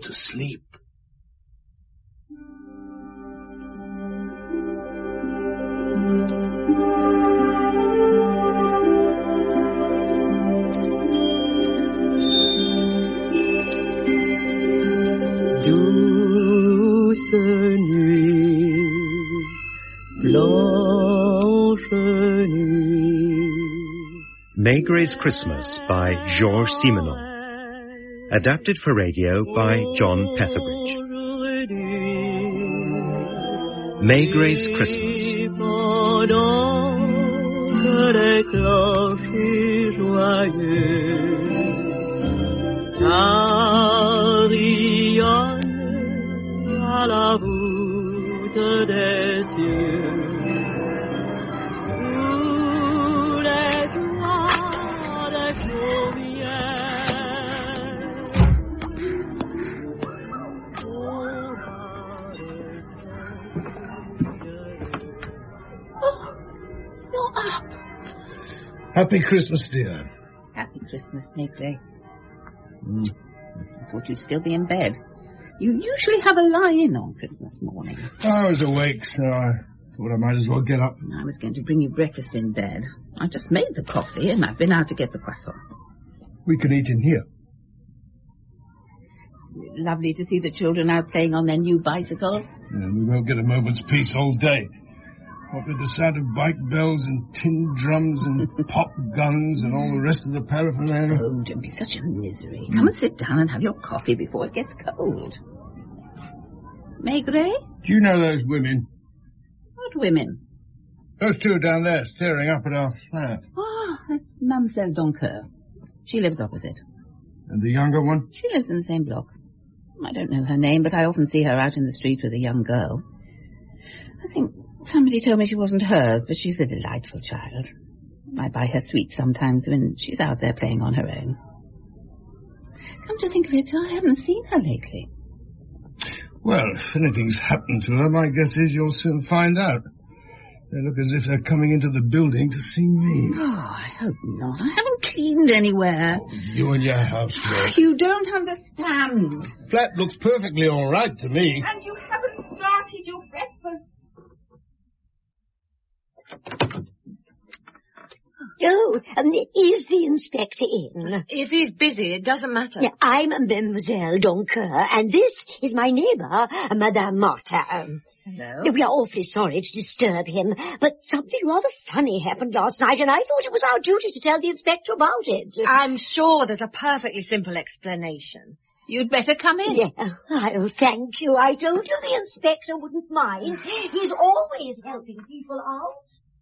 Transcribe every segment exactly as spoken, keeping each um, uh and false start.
to sleep. Douce nuit, blanche nuit. Maigrey's Christmas by Georges Simenon. Adapted for radio by John Petherbridge. Maigrey's Christmas. À la voûte des cieux, sous les toits de Chaumière. Oh, you're up. Happy Christmas, dear. Happy Christmas, Maigret. Mm. I thought you'd still be in bed. You usually have a lie-in on Christmas morning. I was awake, so I thought I might as well get up. I was going to bring you breakfast in bed. I just made the coffee and I've been out to get the croissant. We can eat in here. Lovely to see the children out playing on their new bicycles. Yeah, we won't get a moment's peace all day. What with the sound of bike bells and tin drums and pop guns and all the rest of the paraphernalia. Oh, don't be such a misery. Mm. Come and sit down and have your coffee before it gets cold. Maigret? Do you know those women? What women? Those two down there staring up at our flat. Ah, that's Mademoiselle Doncoeur. She lives opposite. And the younger one? She lives in the same block. I don't know her name, but I often see her out in the street with a young girl. I think somebody told me she wasn't hers, but she's a delightful child. I buy her sweets sometimes when she's out there playing on her own. Come to think of it, I haven't seen her lately. Well, if anything's happened to her, my guess is you'll soon find out. They look as if they're coming into the building to see me. Oh, I hope not. I haven't cleaned anywhere. Oh, you and your housework. You don't understand. Flat looks perfectly all right to me. And you haven't started your breakfast. Oh, um, is the inspector in? If he's busy, it doesn't matter. Yeah, I'm Mademoiselle Doncoeur, and this is my neighbour, Madame Martin. Hello. We are awfully sorry to disturb him, but something rather funny happened last night, and I thought it was our duty to tell the inspector about it. I'm sure there's a perfectly simple explanation. You'd better come in. Yeah, oh, thank you. I told you the inspector wouldn't mind. He's always helping people out.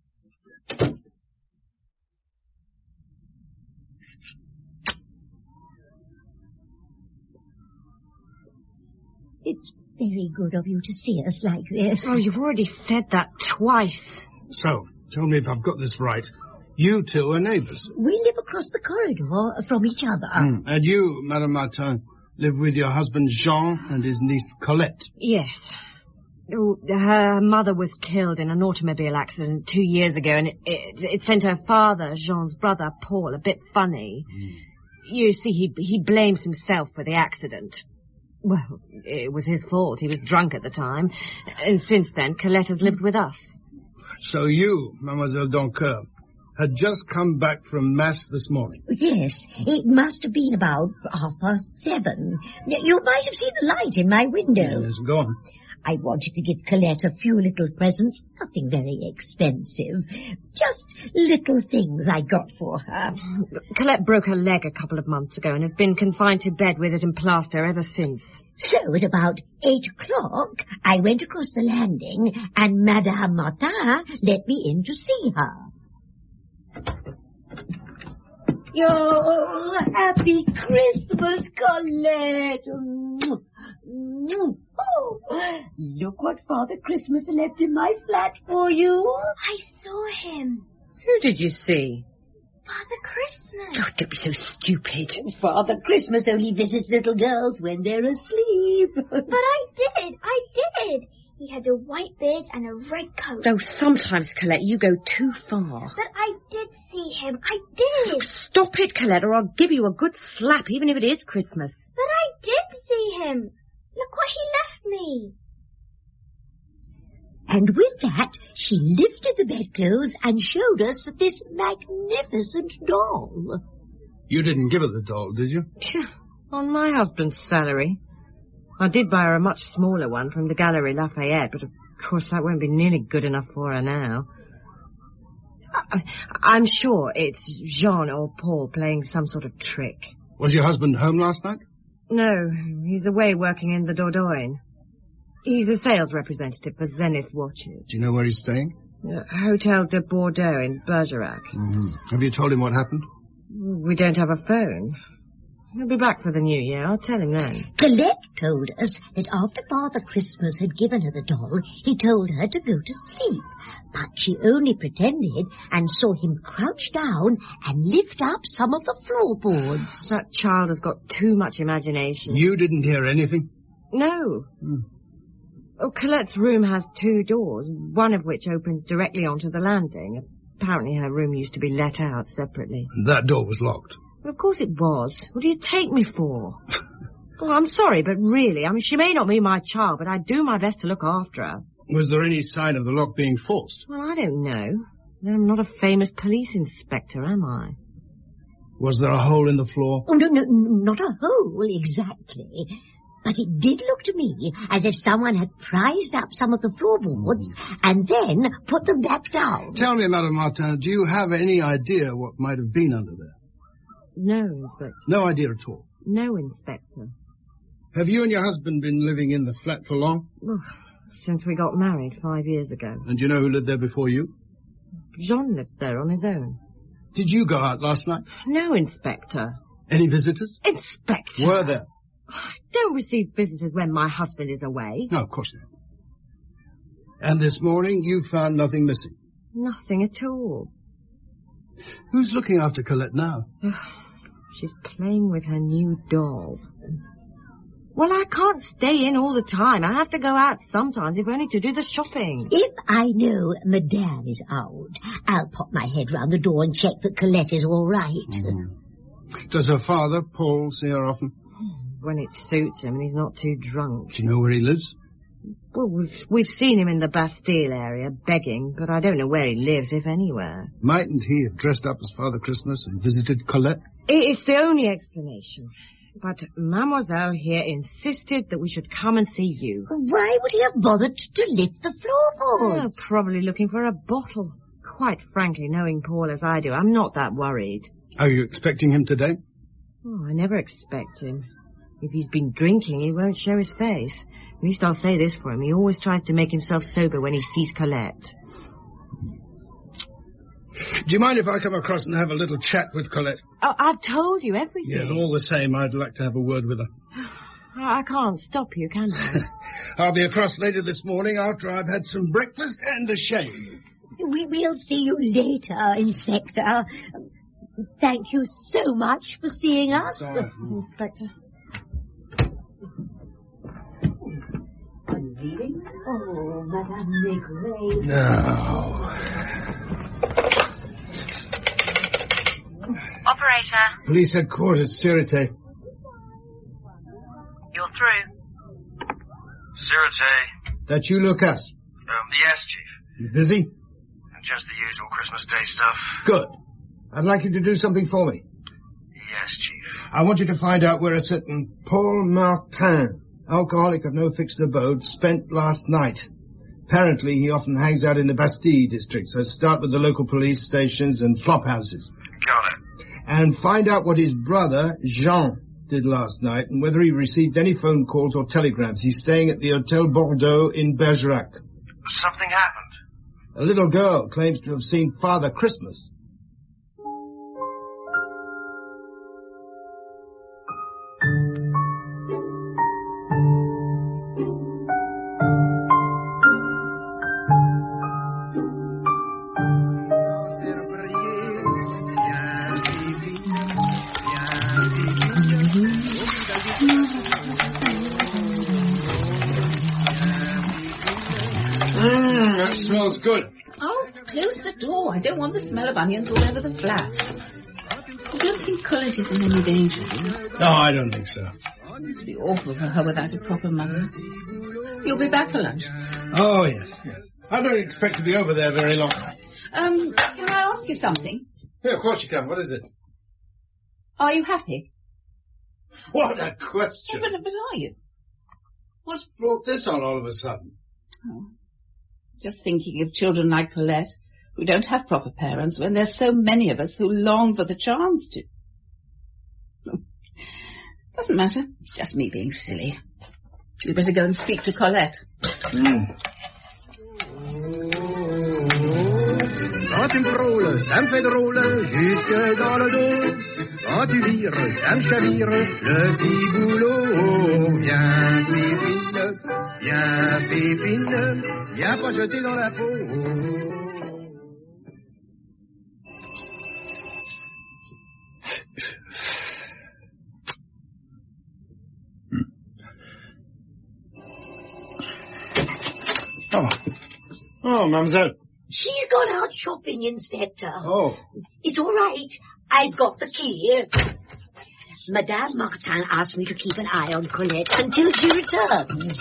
It's very good of you to see us like this. Oh, you've already said that twice. So, tell me if I've got this right. You two are neighbours. We live across the corridor from each other. Mm. And you, Madame Martin, live with your husband Jean and his niece Colette. Yes. Oh, her mother was killed in an automobile accident two years ago, and it, it, it sent her father, Jean's brother, Paul, a bit funny. Mm. You see, he, he blames himself for the accident. Well, it was his fault. He was drunk at the time. And since then, Colette has lived with us. So you, Mademoiselle Doncoeur, had just come back from Mass this morning? Yes, it must have been about half past seven. You might have seen the light in my window. Yes, go on. I wanted to give Colette a few little presents, nothing very expensive. Just little things I got for her. Colette broke her leg a couple of months ago and has been confined to bed with it in plaster ever since. So at about eight o'clock, I went across the landing and Madame Martin let me in to see her. Your happy Christmas, Colette. Oh, look what Father Christmas left in my flat for you. I saw him. Who did you see? Father Christmas. Oh, don't be so stupid. Father Christmas only visits little girls when they're asleep. But I did. I did. He had a white beard and a red coat. Though sometimes, Colette, you go too far. But I did see him. I did. Look, stop it, Colette, or I'll give you a good slap, even if it is Christmas. But I did see him. Look what he left me. And with that, she lifted the bedclothes and showed us this magnificent doll. You didn't give her the doll, did you? On my husband's salary. I did buy her a much smaller one from the Galerie Lafayette, but of course that won't be nearly good enough for her now. I, I'm sure it's Jean or Paul playing some sort of trick. Was your husband home last night? No, he's away working in the Dordogne. He's a sales representative for Zenith Watches. Do you know where he's staying? Uh, Hotel de Bordeaux in Bergerac. Mm-hmm. Have you told him what happened? We don't have a phone. He'll be back for the new year. I'll tell him then. Colette told us that after Father Christmas had given her the doll, he told her to go to sleep. But she only pretended and saw him crouch down and lift up some of the floorboards. That child has got too much imagination. You didn't hear anything? No. Hmm. Oh, Colette's room has two doors, one of which opens directly onto the landing. Apparently her room used to be let out separately. And that door was locked? Well, of course it was. What do you take me for? Well, I'm sorry, but really, I mean, she may not be my child, but I do my best to look after her. Was there any sign of the lock being forced? Well, I don't know. I'm not a famous police inspector, am I? Was there a hole in the floor? Oh, no, no, not a hole exactly. But it did look to me as if someone had prized up some of the floorboards and then put them back down. Tell me, Madame Martin, do you have any idea what might have been under there? No, Inspector. No idea at all? No, Inspector. Have you and your husband been living in the flat for long? Oh, since we got married five years ago. And do you know who lived there before you? Jean lived there on his own. Did you go out last night? No, Inspector. Any visitors? Inspector! Were there? I don't receive visitors when my husband is away. No, of course not. And this morning you found nothing missing? Nothing at all. Who's looking after Colette now? She's playing with her new doll. Well, I can't stay in all the time. I have to go out sometimes, if only to do the shopping. If I know Madame is out, I'll pop my head round the door and check that Colette is all right. Mm-hmm. Does her father, Paul, see her often? When it suits him and he's not too drunk. Do you know where he lives? Well, we've, we've seen him in the Bastille area, begging, but I don't know where he lives, if anywhere. Mightn't he have dressed up as Father Christmas and visited Colette? It's the only explanation. But Mademoiselle here insisted that we should come and see you. Why would he have bothered to lift the floorboards? Oh, probably looking for a bottle. Quite frankly, knowing Paul as I do, I'm not that worried. Are you expecting him today? Oh, I never expect him. If he's been drinking, he won't show his face. At least I'll say this for him. He always tries to make himself sober when he sees Colette. Do you mind if I come across and have a little chat with Colette? Oh, I've told you everything. Yes, all the same, I'd like to have a word with her. I can't stop you, can I? I'll be across later this morning after I've had some breakfast and a shave. We will see you later, Inspector. Thank you so much for seeing us. Sorry. Inspector. Are you leaving? Oh, Madame Maigret. No. Operator. Police headquarters, Sûreté. You're through. Sûreté. That you, Lucas? Um, yes, Chief. You busy? Just the usual Christmas Day stuff. Good. I'd like you to do something for me. Yes, Chief. I want you to find out where a certain Paul Martin, alcoholic of no fixed abode, spent last night. Apparently, he often hangs out in the Bastille district, so start with the local police stations and flop houses. Got it. And find out what his brother, Jean, did last night, and whether he received any phone calls or telegrams. He's staying at the Hotel Bordeaux in Bergerac. Something happened. A little girl claims to have seen Father Christmas. Smells good. Oh, close the door. I don't want the smell of onions all over the flat. You don't think Colette is in any danger, do you? No, I don't think so. It must be awful for her without a proper mother. You'll be back for lunch? Oh, yes, yes. I don't expect to be over there very long. Um, can I ask you something? Yeah, of course you can. What is it? Are you happy? What a question. Oh, but, but are you? What's brought this on all of a sudden? Oh, just thinking of children like Colette, who don't have proper parents, when there's so many of us who long for the chance to. Doesn't matter. It's just me being silly. You'd better go and speak to Colette. Mm. Quand tu me frôles, ça me fait drôle, jusque dans le dos. Quand tu vires, ça me chavire, le petit boulot. Viens, pépine, viens, pépine, viens pas jeter dans la peau. Oh. Oh, mademoiselle. She's gone out shopping, Inspector. Oh. It's all right. I've got the key. Madame Martin asked me to keep an eye on Colette until she returns.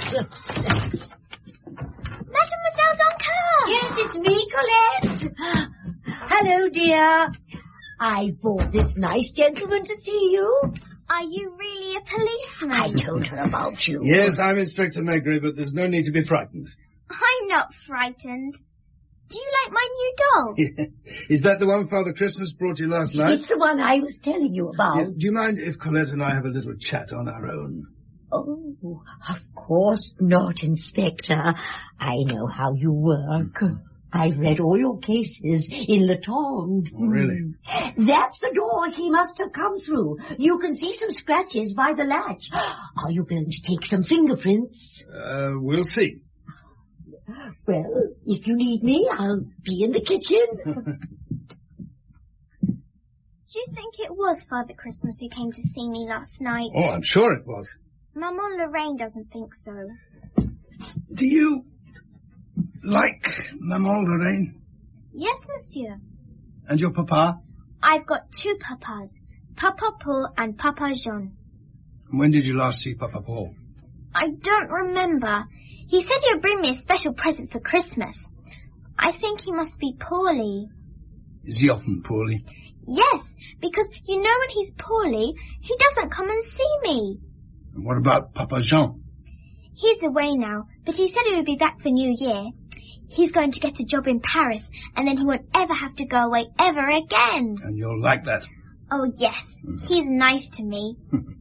Mademoiselle Doncoeur! Yes, it's me, Colette. Hello, dear. I brought this nice gentleman to see you. Are you really a policeman? I told her about you. Yes, I'm Inspector Maigret, but there's no need to be frightened. I'm not frightened. Do you like my new doll? Is that the one Father Christmas brought you last night? It's the one I was telling you about. Yeah, do you mind if Colette and I have a little chat on our own? Oh, of course not, Inspector. I know how you work. I've read all your cases in Le Temps. Oh, really? That's the door he must have come through. You can see some scratches by the latch. Are you going to take some fingerprints? Uh, we'll see. Well, if you need me, I'll be in the kitchen. Do you think it was Father Christmas who came to see me last night? Oh, I'm sure it was. Maman Lorraine doesn't think so. Do you like Maman Lorraine? Yes, monsieur. And your papa? I've got two papas, Papa Paul and Papa Jean. When did you last see Papa Paul? I don't remember. He said he would bring me a special present for Christmas. I think he must be poorly. Is he often poorly? Yes, because you know when he's poorly, he doesn't come and see me. And what about Papa Jean? He's away now, but he said he would be back for New Year. He's going to get a job in Paris, and then he won't ever have to go away ever again. And you'll like that? Oh, yes. Mm. He's nice to me.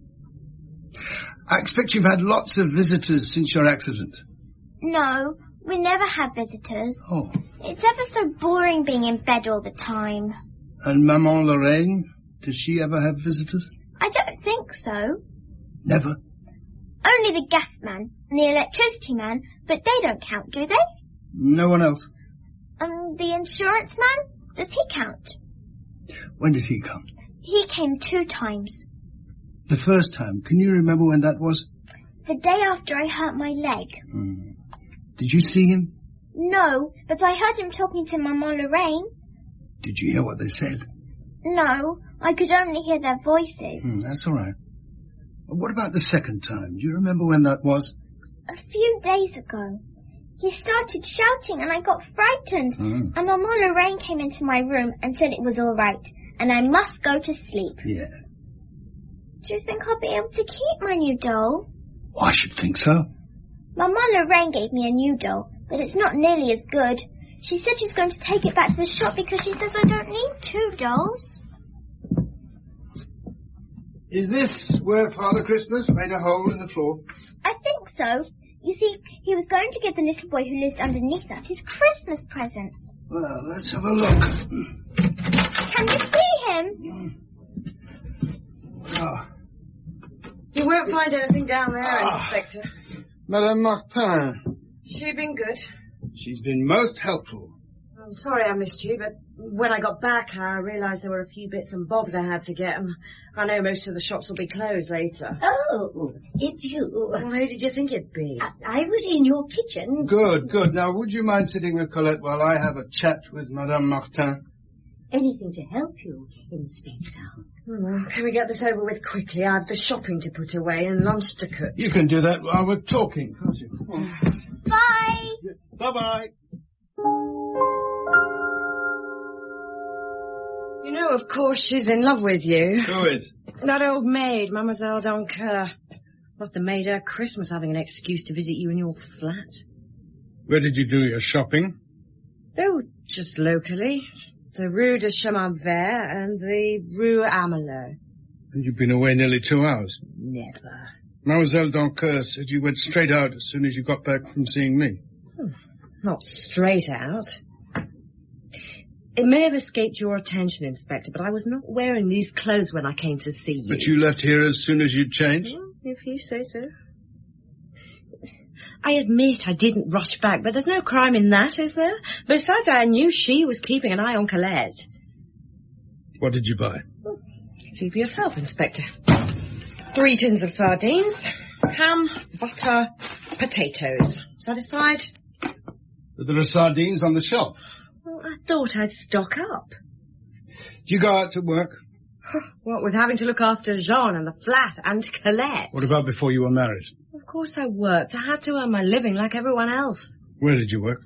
I expect you've had lots of visitors since your accident. No, we never have visitors. Oh. It's ever so boring being in bed all the time. And Maman Lorraine, does she ever have visitors? I don't think so. Never? Only the gas man and the electricity man, but they don't count, do they? No one else? Um, the insurance man? Does he count? When did he come? He came two times. The first time, can you remember when that was? The day after I hurt my leg. Hmm. Did you see him? No, but I heard him talking to Maman Lorraine. Did you hear what they said? No, I could only hear their voices. Hmm, that's all right. What about the second time? Do you remember when that was? A few days ago. He started shouting and I got frightened. Mm. And Maman Lorraine came into my room and said it was all right and I must go to sleep. Yeah. Do you think I'll be able to keep my new doll? Oh, I should think so. Maman Lorraine gave me a new doll, but it's not nearly as good. She said she's going to take it back to the shop because she says I don't need two dolls. Is this where Father Christmas made a hole in the floor? I think so. You see, he was going to give the little boy who lives underneath us his Christmas present. Well, let's have a look. Can you see him? Oh. You won't find anything down there, Ah. Inspector. Madame Martin. She's been good. She's been most helpful. I'm sorry I missed you, but when I got back, I realised there were a few bits and bobs I had to get, and I know most of the shops will be closed later. Oh, it's you. Well, who did you think it'd be? I, I was in your kitchen. Good, good. Now, would you mind sitting with Colette while I have a chat with Madame Martin? anything to help you, Inspector. Well, can we get this over with quickly? I've the shopping to put away and lunch to cook. You can do that while we're talking, can't you? Come on. Bye. Bye-bye. You know, of course, she's in love with you. Who is? That old maid, Mademoiselle Doncoeur. Must have made her Christmas having an excuse to visit you in your flat. Where did you do your shopping? Oh, just locally. The Rue de Chemin Vert and the Rue Amelot. And you've been away nearly two hours. Never. Mademoiselle Doncoeur said you went straight out as soon as you got back from seeing me. Hmm. Not straight out. It may have escaped your attention, Inspector, but I was not wearing these clothes when I came to see you. But you left here as soon as you'd changed? Well, if you say so. I admit I didn't rush back, but there's no crime in that, is there? Besides, I knew she was keeping an eye on Colette. What did you buy? Well, see for yourself, Inspector. Three tins of sardines, ham, butter, potatoes. Satisfied? But there are sardines on the shelf. Well, I thought I'd stock up. Do you go out to work? What with having to look after Jean and the flat and Colette? What about before you were married? Of course I worked. I had to earn my living like everyone else. Where did you work?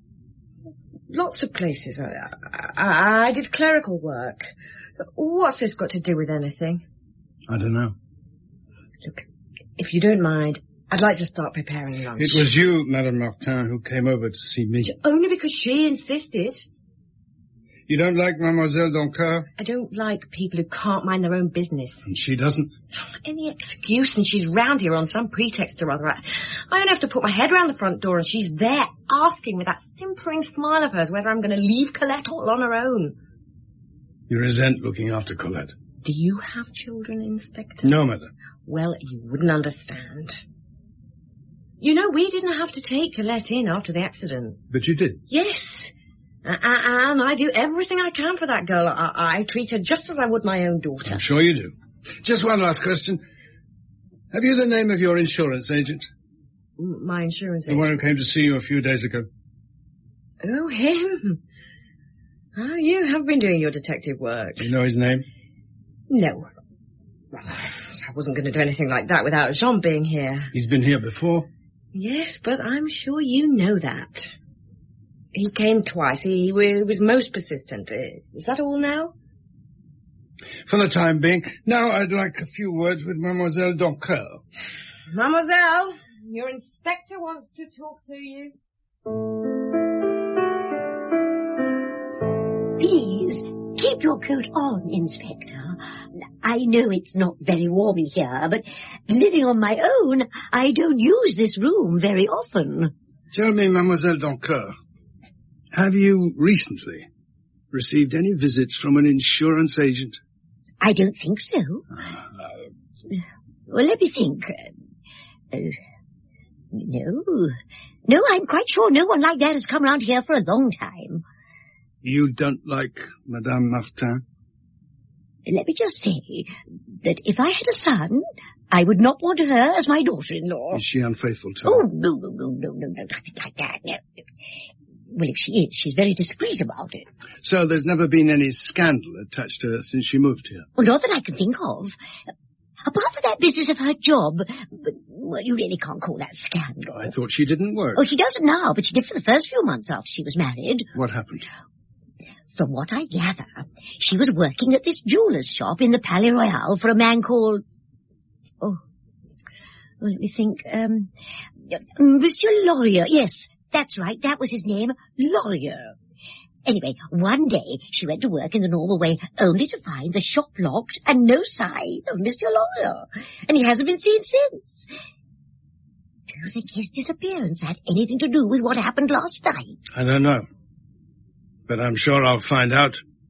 Lots of places. I, I, I did clerical work. What's this got to do with anything? I don't know. Look, if you don't mind, I'd like to start preparing lunch. It was you, Madame Martin, who came over to see me. Only because she insisted. You don't like Mademoiselle Doncoeur? I don't like people who can't mind their own business. And she doesn't? Any excuse and she's round here on some pretext or other. I, I don't have to put my head round the front door and she's there asking with that simpering smile of hers whether I'm going to leave Colette all on her own. You resent looking after Colette. Do you have children, Inspector? No, madam. Well, you wouldn't understand. You know, we didn't have to take Colette in after the accident. But you did? Yes. And I do everything I can for that girl. I, I treat her just as I would my own daughter. I'm sure you do. Just one last question. Have you the name of your insurance agent? My insurance the agent? The one who came to see you a few days ago. Oh, him. Oh, you have been doing your detective work. Do you know his name? No. Well, I wasn't going to do anything like that without Jean being here. He's been here before? Yes, but I'm sure you know that. He came twice. He was most persistent. Is that all now? For the time being. Now I'd like a few words with Mademoiselle Doncoeur. Mademoiselle, your inspector wants to talk to you. Please, keep your coat on, Inspector. I know it's not very warm in here, but living on my own, I don't use this room very often. Tell me, Mademoiselle Doncoeur, have you recently received any visits from an insurance agent? I don't think so. Uh, well, let me think. Uh, no. No, I'm quite sure no one like that has come around here for a long time. You don't like Madame Martin? Let me just say that if I had a son, I would not want her as my daughter-in-law. Is she unfaithful to Oh, her? no, no, no, no, no, no, nothing like that, no. Well, if she is, she's very discreet about it. So there's never been any scandal attached to her since she moved here? Well, not that I can think of. Apart from that business of her job, but, well, you really can't call that scandal. I thought she didn't work. Oh, she doesn't now, but she did for the first few months after she was married. What happened? From what I gather, she was working at this jeweller's shop in the Palais Royal for a man called... Oh, well, let me think. Um, Monsieur Laurier. Yes, that's right. That was his name, Laurier. Anyway, one day she went to work in the normal way, only to find the shop locked and no sign of Monsieur Laurier. And he hasn't been seen since. Do you think his disappearance had anything to do with what happened last night? I don't know. But I'm sure I'll find out.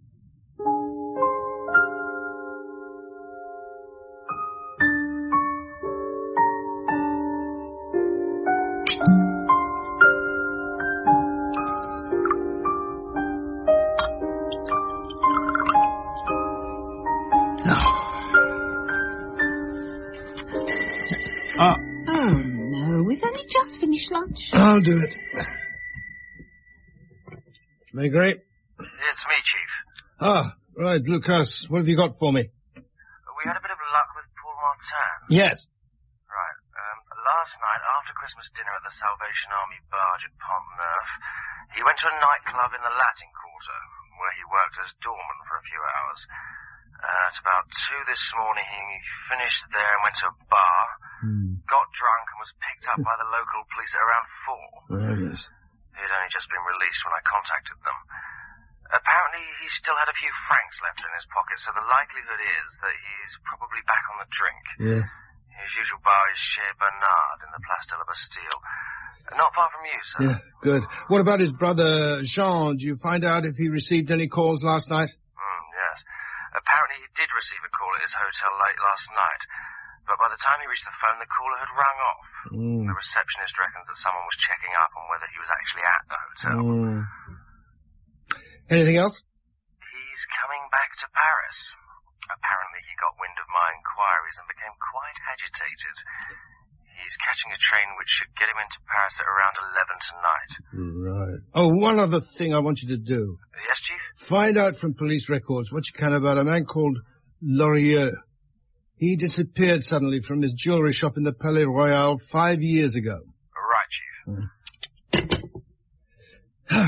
Ah. Oh, no, we've only just finished lunch. I'll do it. Maigret? It's me, Chief. Ah, right, Lucas. What have you got for me? We had a bit of luck with Paul Martin. Yes. Right. Um, last night, after Christmas dinner at the Salvation Army barge at Pont Neuf, he went to a nightclub in the Latin Quarter, where he worked as doorman for a few hours. Uh, at about two this morning, he finished there and went to a bar, Hmm. got drunk and was picked up by the local police at around four. Oh, yes. He'd only just been released when I contacted them. Apparently, he still had a few francs left in his pocket, so the likelihood is that he's probably back on the drink. Yeah. His usual bar is Chez Bernard in the Place de la Bastille. Not far from you, sir. Yeah, good. What about his brother, Jean? Did you find out if he received any calls last night? Mm, yes. Apparently, he did receive a call at his hotel late last night. But by the time he reached the phone, the caller had rung off. Mm. The receptionist reckons that someone was checking up on whether he was actually at the hotel. Mm. Anything else? He's coming back to Paris. Apparently, he got wind of my inquiries and became quite agitated. He's catching a train which should get him into Paris at around eleven tonight. Right. Oh, one other thing I want you to do. Yes, Chief? Find out from police records what you can about a man called Laurier. He disappeared suddenly from his jewelry shop in the Palais Royal five years ago. Right, Chief. Mm.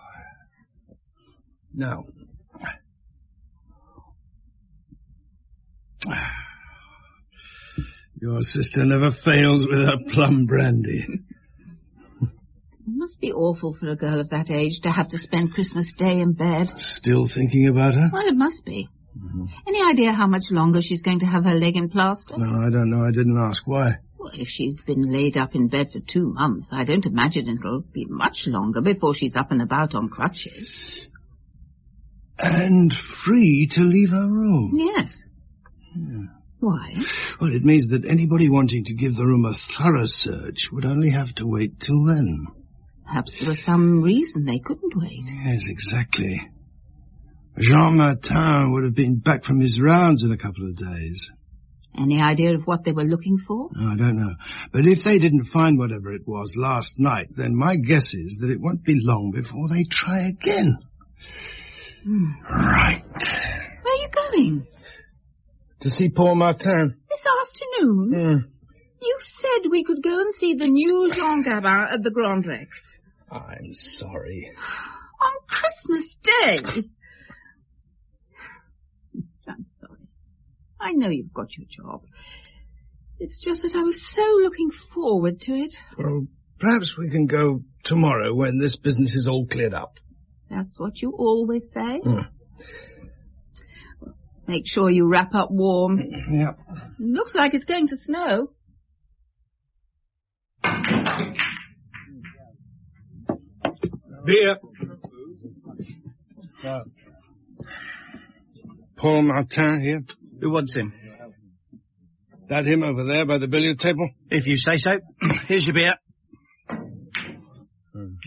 Now. Your sister never fails with her plum brandy. It must be awful for a girl of that age to have to spend Christmas Day in bed. Still thinking about her? Well, it must be. Mm-hmm. Any idea how much longer she's going to have her leg in plaster? No, I don't know. I didn't ask. Why? Well, if she's been laid up in bed for two months, I don't imagine it'll be much longer before she's up and about on crutches. And free to leave her room. Yes. Yeah. Why? Well, it means that anybody wanting to give the room a thorough search would only have to wait till then. Perhaps there was some reason they couldn't wait. Yes, exactly. Jean Martin would have been back from his rounds in a couple of days. Any idea of what they were looking for? Oh, I don't know. But if they didn't find whatever it was last night, then my guess is that it won't be long before they try again. Hmm. Right. Where are you going? To see Paul Martin. This afternoon? Hmm. You said we could go and see the new Jean Gabin at the Grand Rex. I'm sorry. On Christmas Day? I'm sorry. I know you've got your job. It's just that I was so looking forward to it. Well, perhaps we can go tomorrow when this business is all cleared up. That's what you always say? Hmm. Make sure you wrap up warm. Yep. Looks like it's going to snow. Beer. Uh, Paul Martin here. Who wants him? That him over there by the billiard table? If you say so. Here's your beer. Hmm.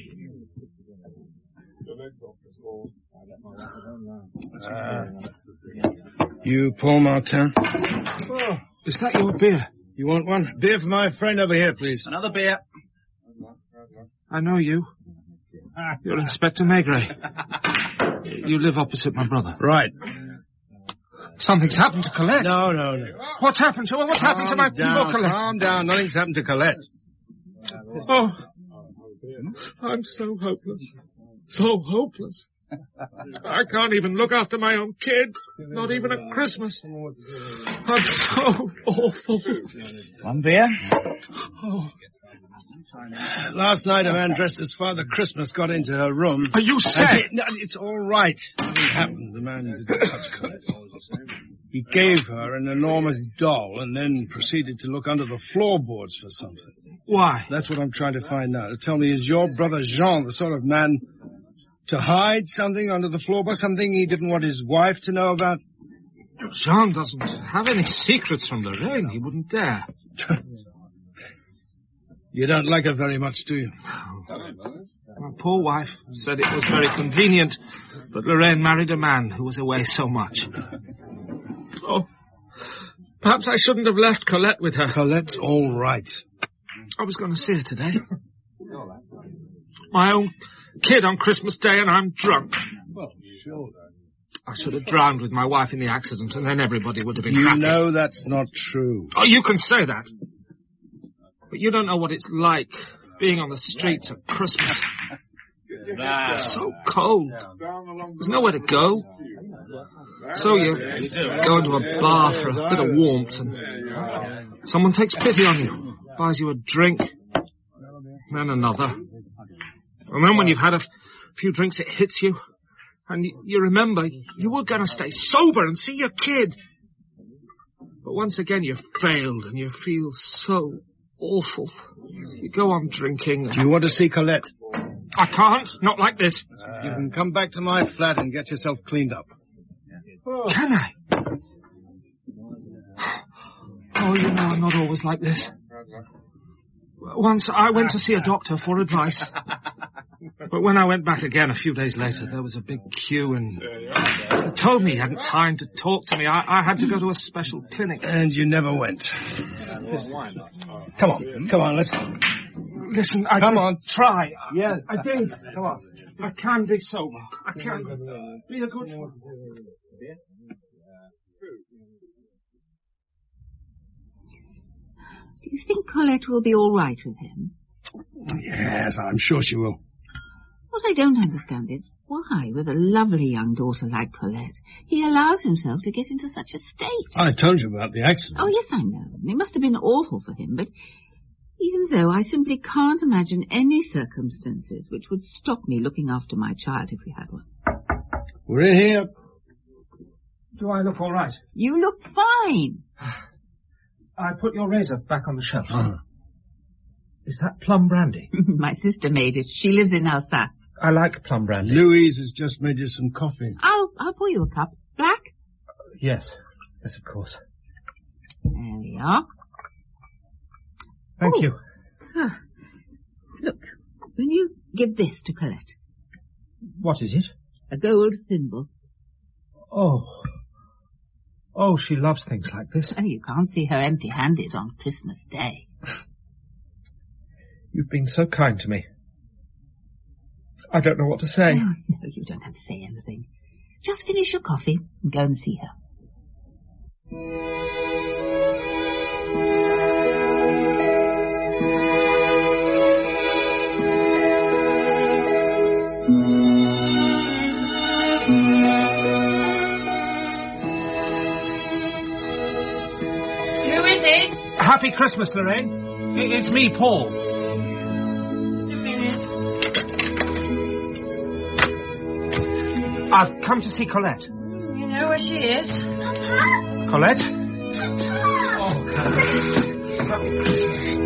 Uh, you, Paul Martin? Oh, is that your beer? You want one? Beer for my friend over here, please. Another beer. I know you. You're Inspector Maigret. You live opposite my brother. Right. Something's happened to Colette. No, no, no. What's happened to her? What's Calm happened to my down, poor Colette? Calm down. Nothing's happened to Colette. Oh, I'm so hopeless. So hopeless. I can't even look after my own kid. Not even at Christmas. I'm so awful. One beer. Oh. Last night a man dressed as Father Christmas got into her room. Are you sick? He, no, it's all right. Nothing happened. The man didn't touch Colette. He gave her an enormous doll and then proceeded to look under the floorboards for something. Why? That's what I'm trying to find out. Tell me, is your brother Jean the sort of man to hide something under the floorboards, something he didn't want his wife to know about? Jean doesn't have any secrets from Lorraine. He wouldn't dare. You don't like her very much, do you? My poor wife said it was very convenient that Lorraine married a man who was away so much. Oh, perhaps I shouldn't have left Colette with her. Colette's all right. I was going to see her today. My own kid on Christmas Day, and I'm drunk. Well, sure. I should have drowned with my wife in the accident, and then everybody would have been You happy. know that's not true. Oh, you can say that. But you don't know what it's like being on the streets at Christmas. It's so cold. There's nowhere to go. So you go into a bar for a bit of warmth, and someone takes pity on you, buys you a drink, then another. And then when you've had a f- few drinks, it hits you, and you, you remember you were going to stay sober and see your kid. But once again you've failed, and you feel so awful. You go on drinking. Do you want to see Colette? I can't. Not like this. You can come back to my flat and get yourself cleaned up. Can I? Oh, you know I'm not always like this. Once I went to see a doctor for advice. But when I went back again a few days later, there was a big queue, and he told me he hadn't time to talk to me. I, I had to go to a special clinic. And you never went. Come on, come on, let's go. Listen, I Come did on. try. Yeah. I did. Come on. I can be sober. I can be a good one. Do you think Colette will be all right with him? Yes, I'm sure she will. What I don't understand is why, with a lovely young daughter like Colette, he allows himself to get into such a state. I told you about the accident. Oh, yes, I know. It must have been awful for him, but even so, I simply can't imagine any circumstances which would stop me looking after my child if we had one. We're in here. Do I look all right? You look fine. I put your razor back on the shelf. Uh-huh. Is that plum brandy? My sister made it. She lives in Alsace. I like plum brandy. Louise has just made you some coffee. I'll, I'll pour you a cup. Black? Uh, yes. Yes, of course. There we are. Thank oh. you. Ah. Look, when you give this to Colette. What is it? A gold thimble. Oh. Oh, she loves things like this. Oh, you can't see her empty-handed on Christmas Day. You've been so kind to me. I don't know what to say. Oh, no, you don't have to say anything. Just finish your coffee and go and see her. Who is it? Happy Christmas, Lorraine. It's me, Paul. Just a minute. I've come to see Colette. You know where she is? Papa? Colette? Papa! Oh, Colette. Happy Christmas.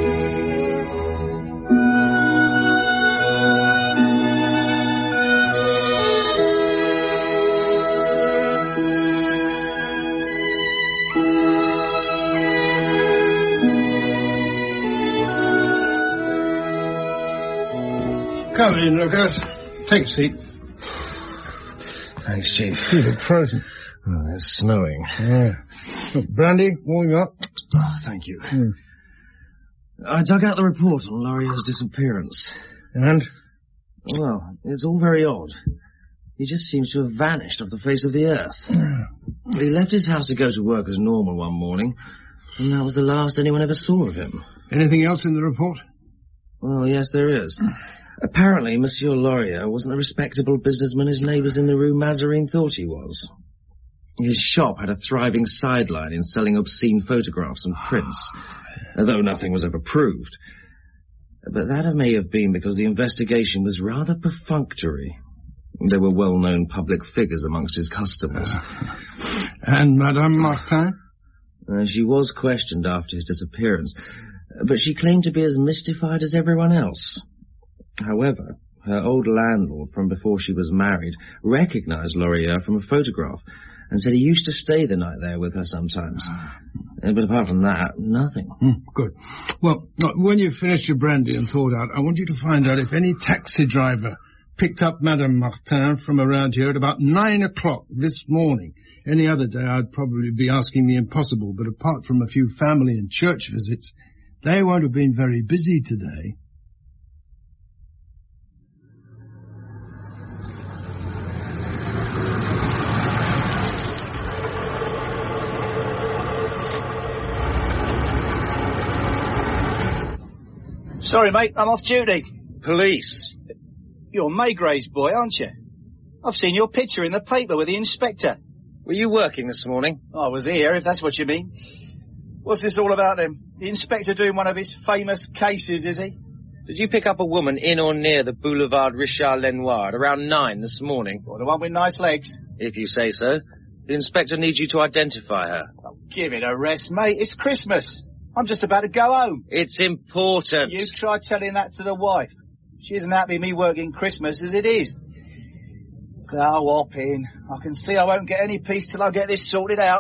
Come in, Lucas. Take a seat. Thanks, Chief. You look frozen. Oh, it's snowing. Yeah. Look, brandy, warm you up. Oh, thank you. Hmm. I dug out the report on Laurier's disappearance. And? Well, it's all very odd. He just seems to have vanished off the face of the earth. He left his house to go to work as normal one morning, and that was the last anyone ever saw of him. Anything else in the report? Well, yes, there is. Apparently, Monsieur Laurier wasn't the respectable businessman his neighbours in the Rue Mazarine thought he was. His shop had a thriving sideline in selling obscene photographs and prints, though nothing was ever proved. But that may have been because the investigation was rather perfunctory. There were well-known public figures amongst his customers. And Madame Martin? Uh, she was questioned after his disappearance, but she claimed to be as mystified as everyone else. However, her old landlord from before she was married recognized Laurier from a photograph and said he used to stay the night there with her sometimes. Uh, but apart from that, nothing. Mm, good. Well, look, when you've finished your brandy and thawed out, I want you to find out if any taxi driver picked up Madame Martin from around here at about nine o'clock this morning. Any other day I'd probably be asking the impossible, but apart from a few family and church visits, they won't have been very busy today. Sorry, mate, I'm off duty. Police. You're Maygray's boy, aren't you? I've seen your picture in the paper with the inspector. Were you working this morning? I was here, if that's what you mean. What's this all about, then? The inspector doing one of his famous cases, is he? Did you pick up a woman in or near the Boulevard Richard Lenoir at around nine this morning? Or the one with nice legs? If you say so. The inspector needs you to identify her. Oh, give it a rest, mate. It's Christmas. I'm just about to go home. It's important. You try telling that to the wife. She isn't happy me working Christmas as it is. Go hop in. I can see I won't get any peace till I get this sorted out.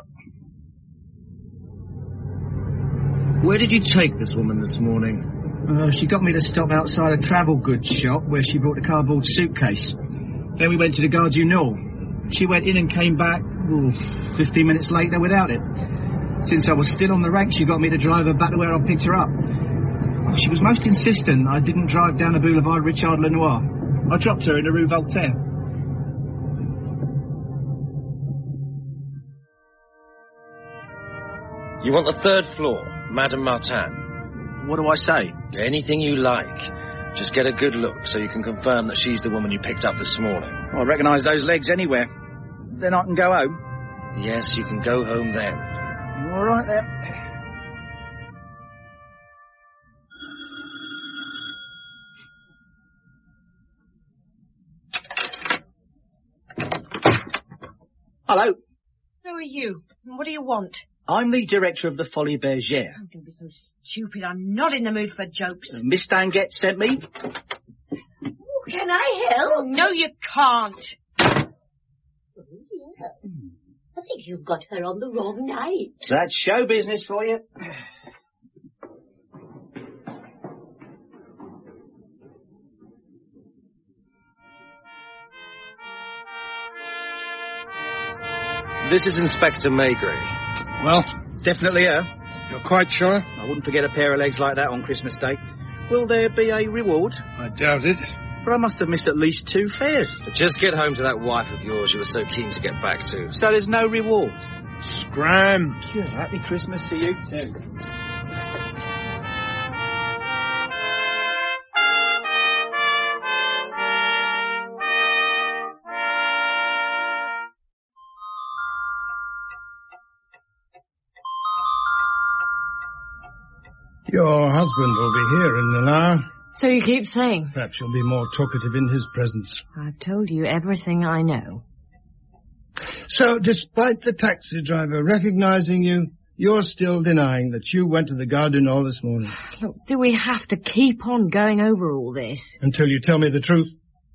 Where did you take this woman this morning? Uh, she got me to stop outside a travel goods shop where she bought a cardboard suitcase. Then we went to the Gare du Nord. She went in and came back ooh, fifteen minutes later without it. Since I was still on the rank, she got me to drive her back to where I picked her up. Oh, she was most insistent I didn't drive down the Boulevard Richard Lenoir. I dropped her in the Rue Voltaire. You want the third floor, Madame Martin. What do I say? Anything you like. Just get a good look so you can confirm that she's the woman you picked up this morning. Well, I recognise those legs anywhere. Then I can go home? Yes, you can go home then. All right, then. Hello. Who are you? And what do you want? I'm the director of the Folies Bergère. Oh, don't be so stupid. I'm not in the mood for jokes. Uh, Miss Danget sent me. Oh, can I help? No, you can't. I think you've got her on the wrong night. That's show business for you. This is Inspector Maigret. Well, definitely her. You're quite sure? I wouldn't forget a pair of legs like that on Christmas Day. Will there be a reward? I doubt it. But I must have missed at least two fares. Just get home to that wife of yours you were so keen to get back to. So there's no reward? Scram. Sure, happy Christmas to you too. Your husband will be here in an hour. So you keep saying. Perhaps you'll be more talkative in his presence. I've told you everything I know. So, despite the taxi driver recognizing you, you're still denying that you went to the Gare du Nord this morning. Look, do we have to keep on going over all this? Until you tell me the truth.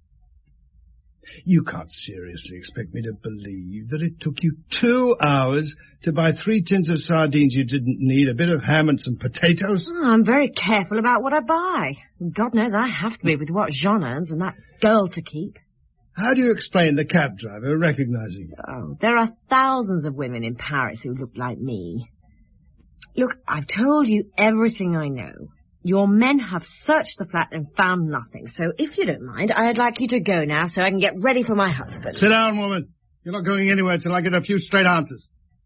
You can't seriously expect me to believe that it took you two hours to buy three tins of sardines you didn't need, a bit of ham and some potatoes? Oh, I'm very careful about what I buy. God knows I have to be with what Jean earns and that girl to keep. How do you explain the cab driver recognizing you? Oh, there are thousands of women in Paris who look like me. Look, I've told you everything I know. Your men have searched the flat and found nothing. So if you don't mind, I'd like you to go now so I can get ready for my husband. Sit down, woman. You're not going anywhere till I get a few straight answers.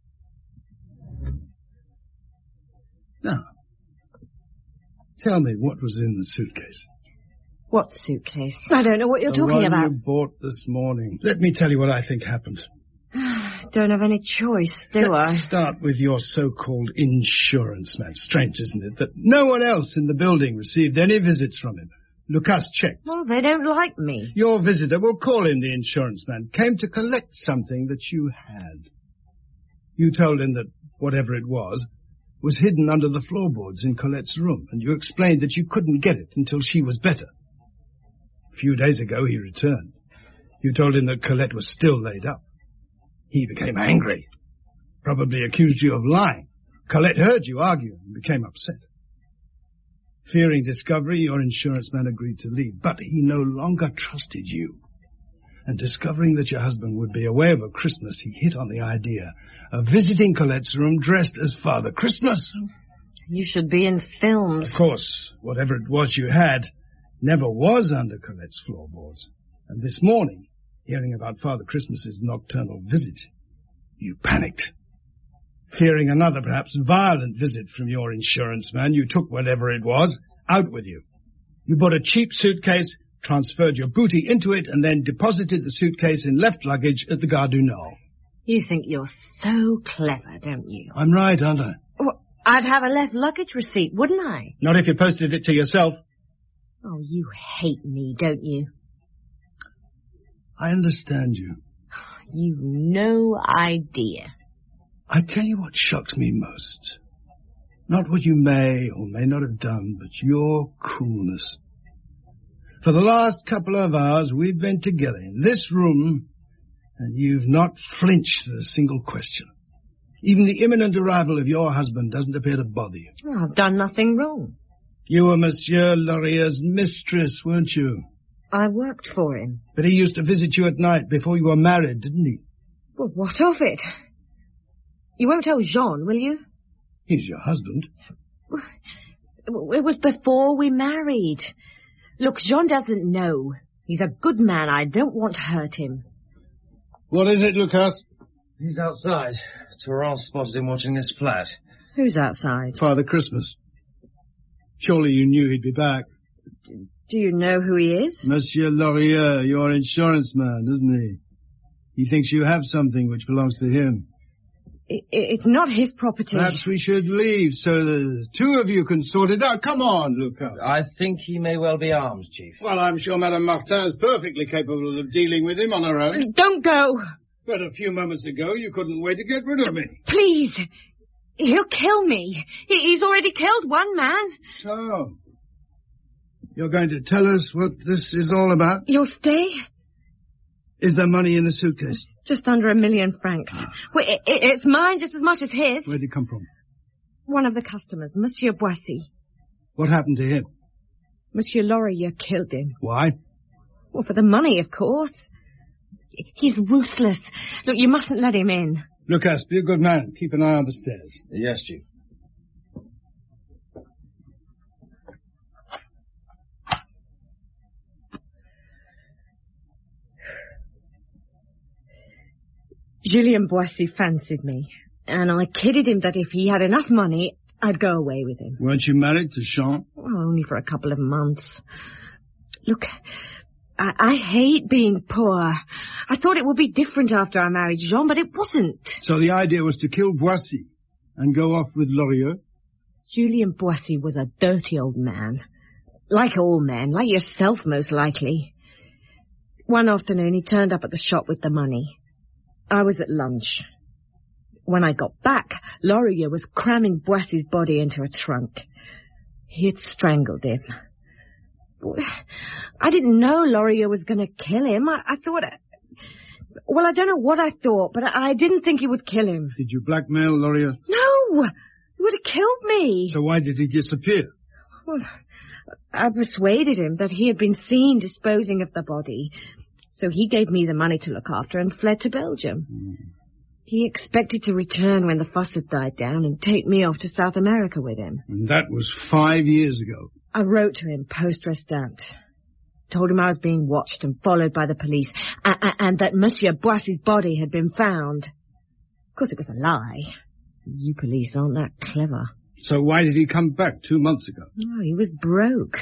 Now, tell me what was in the suitcase. What suitcase? I don't know what you're the talking one about. you bought this morning. Let me tell you what I think happened. Don't have any choice, do Let's I? start with your so-called insurance man. Strange, isn't it, that no one else in the building received any visits from him. Lucas checked. Well, they don't like me. Your visitor, we'll call him the insurance man, came to collect something that you had. You told him that whatever it was was hidden under the floorboards in Colette's room, and you explained that you couldn't get it until she was better. A few days ago he returned. You told him that Colette was still laid up. He became angry, probably accused you of lying. Colette heard you argue and became upset. Fearing discovery, your insurance man agreed to leave, but he no longer trusted you. And discovering that your husband would be away over Christmas, he hit on the idea of visiting Colette's room dressed as Father Christmas. You should be in films. Of course, whatever it was you had never was under Colette's floorboards. And this morning, hearing about Father Christmas's nocturnal visit, you panicked. Fearing another, perhaps violent visit from your insurance man, you took whatever it was out with you You bought a cheap suitcase, transferred your booty into it, and then deposited the suitcase in left luggage at the Gare du Nord. You think you're so clever, don't you? I'm right, aren't I? Well, I'd have a left luggage receipt, wouldn't I? Not if you posted it to yourself. Oh, you hate me, don't you? I understand you. You've no idea. I tell you what shocks me most. Not what you may or may not have done, but your coolness. For the last couple of hours, we've been together in this room, and you've not flinched at a single question. Even the imminent arrival of your husband doesn't appear to bother you. Well, I've done nothing wrong. You were Monsieur Laurier's mistress, weren't you? I worked for him. But he used to visit you at night before you were married, didn't he? Well, what of it? You won't tell Jean, will you? He's your husband. It was before we married. Look, Jean doesn't know. He's a good man. I don't want to hurt him. What is it, Lucas? He's outside. Terence spotted him watching this flat. Who's outside? Father Christmas. Surely you knew he'd be back. Do you know who he is? Monsieur Laurier, your insurance man, isn't he? He thinks you have something which belongs to him. It, it's not his property. Perhaps we should leave so the two of you can sort it out. Come on, Lucas. I think he may well be armed, Chief. Well, I'm sure Madame Martin is perfectly capable of dealing with him on her own. Don't go. But a few moments ago, you couldn't wait to get rid of me. Please. He'll kill me. He, he's already killed one man. So, you're going to tell us what this is all about? You'll stay? Is there money in the suitcase? Just under a million francs. Well, it, it, it's mine just as much as his. Where did it come from? One of the customers, Monsieur Boissy. What happened to him? Monsieur Laurier killed him. Why? Well, for the money, of course. He's ruthless. Look, you mustn't let him in. Lucas, be a good man. Keep an eye on the stairs. Yes, Chief. Julien Boissy fancied me, and I kidded him that if he had enough money, I'd go away with him. Weren't you married to Jean? Well, only for a couple of months. Look, I, I hate being poor. I thought it would be different after I married Jean, but it wasn't. So the idea was to kill Boissy and go off with Laurier? Julien Boissy was a dirty old man. Like all men, like yourself most likely. One afternoon he turned up at the shop with the money. I was at lunch. When I got back, Laurier was cramming Boissy's body into a trunk. He had strangled him. I didn't know Laurier was going to kill him. I, I thought... Well, I don't know what I thought, but I, I didn't think he would kill him. Did you blackmail Laurier? No! He would have killed me. So why did he disappear? Well, I persuaded him that he had been seen disposing of the body. So he gave me the money to look after and fled to Belgium. Mm. He expected to return when the fuss had died down and take me off to South America with him. And that was five years ago. I wrote to him post-restant. Told him I was being watched and followed by the police, and, and that Monsieur Boissy's body had been found. Of course, it was a lie. You police aren't that clever. So why did he come back two months ago? Oh, he was broke.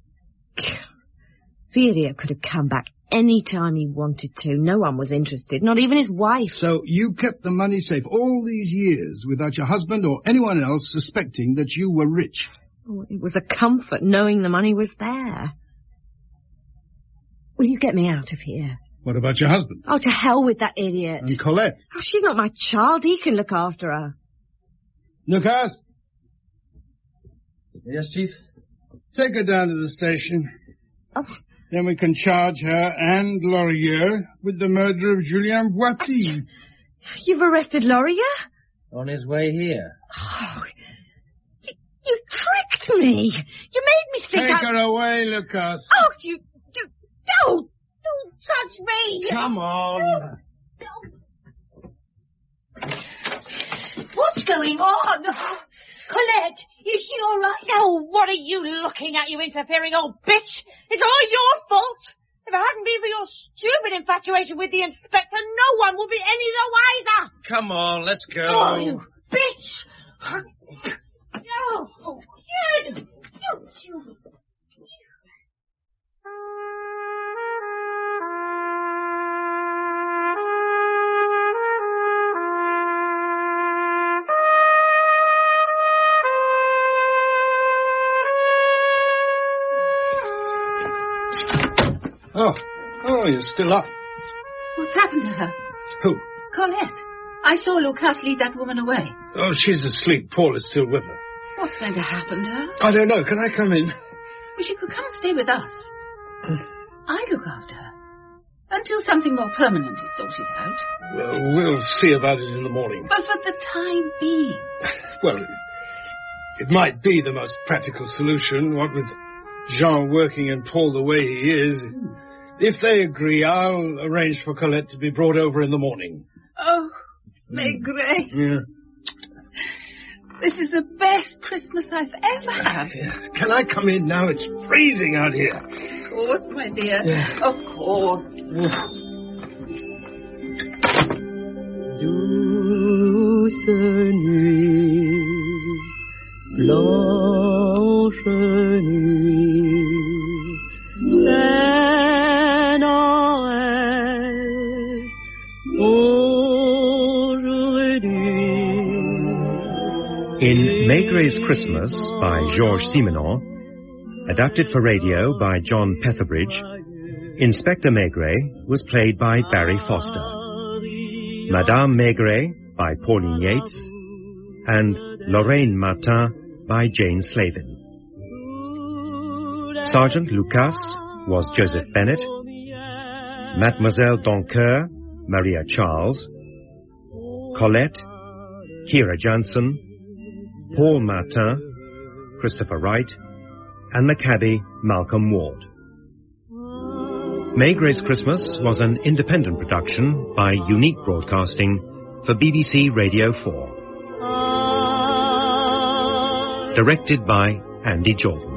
Theodore could have come back any time he wanted to. No one was interested, not even his wife. So you kept the money safe all these years without your husband or anyone else suspecting that you were rich? Oh, it was a comfort knowing the money was there. Will you get me out of here? What about your husband? Oh, to hell with that idiot. And Colette? Oh, she's not my child. He can look after her. Lucas? Yes, Chief? Take her down to the station. Oh. Then we can charge her and Laurier with the murder of Julien Boissy. You've arrested Laurier? On his way here. Oh, you, you tricked me. You made me think Take I... her away, Lucas. Oh, you... you don't! Don't touch me! Come on. What's going on? Colette, is she all right? Oh, what are you looking at, you interfering old bitch? It's all your fault. If it hadn't been for your stupid infatuation with the inspector, no one would be any the wiser. Come on, let's go. Oh, you bitch! No! Oh, you! You! you. Oh, you're still up. What's happened to her? Who? Colette. I saw Lucas lead that woman away. Oh, she's asleep. Paul is still with her. What's going to happen to her? I don't know. Can I come in? Well, she could come and stay with us. I look after her. Until something more permanent is sorted out. Well, we'll see about it in the morning. But for the time being. Well, it might be the most practical solution, what with Jean working and Paul the way he is. Mm. If they agree, I'll arrange for Colette to be brought over in the morning. Oh, Maigret. Yeah. This is the best Christmas I've ever had. Yeah. Can I come in now? It's freezing out here. Of course, my dear. Yeah. Of course. Douce nuit, blanche nuit, c'est Noël aujourd'hui. In Maigret's Christmas by Georges Simenon, adapted for radio by John Petherbridge, Inspector Maigret was played by Barry Foster, Madame Maigret by Pauline Yates, and Lorraine Martin by Jane Slavin. Sergeant Lucas was Joseph Bennett, Mademoiselle Doncoeur, Maria Charles, Colette, Kira Jansen, Paul Martin, Christopher Wright, and the cabbie Malcolm Ward. Maigret's Christmas was an independent production by Unique Broadcasting for B B C Radio four. Directed by Andy Jordan.